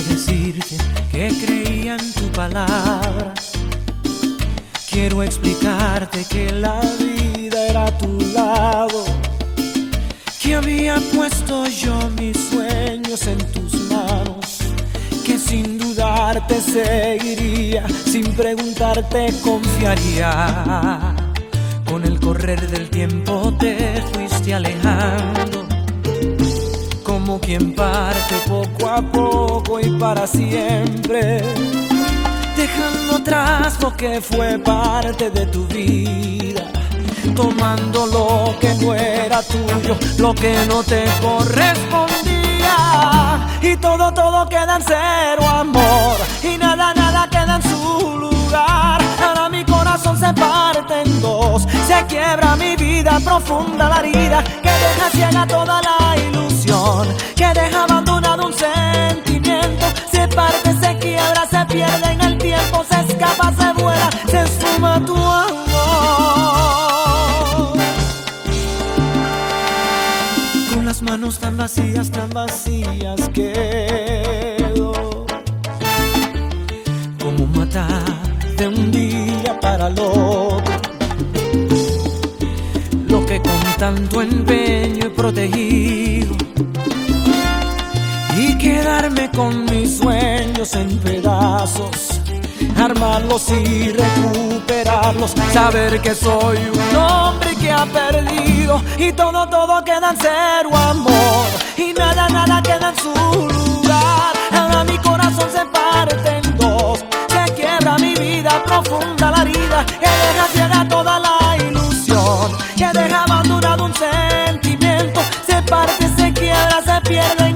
decirte que creía en tu palabra. Quiero explicarte que la vida era a tu lado, que había puesto yo mis sueños en tus manos, que sin dudar te seguiría, sin preguntarte confiaría. Con el correr del tiempo te fuiste alejando, como quien parte poco a poco y para siempre, dejando atrás lo que fue parte de tu vida, tomando lo que no era tuyo, lo que no te correspondía. Y todo queda en cero, amor, y nada queda en su lugar. Ahora mi corazón se parte en dos, se quiebra mi vida, profunda la herida que deja ciega toda la ilusión, que deja abandonado un sentimiento. Se parte, se quiebra, se pierde en el tiempo, se escapa, se vuela, se esfuma tu amor. Con las manos tan vacías quedo, como matar de un día para el otro lo que con tanto empeño he protegido, y quedarme con mis sueños en pedazos, armarlos y recuperarlos, saber que soy un hombre que ha perdido. Y todo queda en cero, amor, y nada queda en su lugar. Ahora mi corazón se parte en dos, se quiebra mi vida, profunda la herida que deja ciega toda la ilusión, que deja abandonado un sentimiento. Se parte, se quiebra, se pierde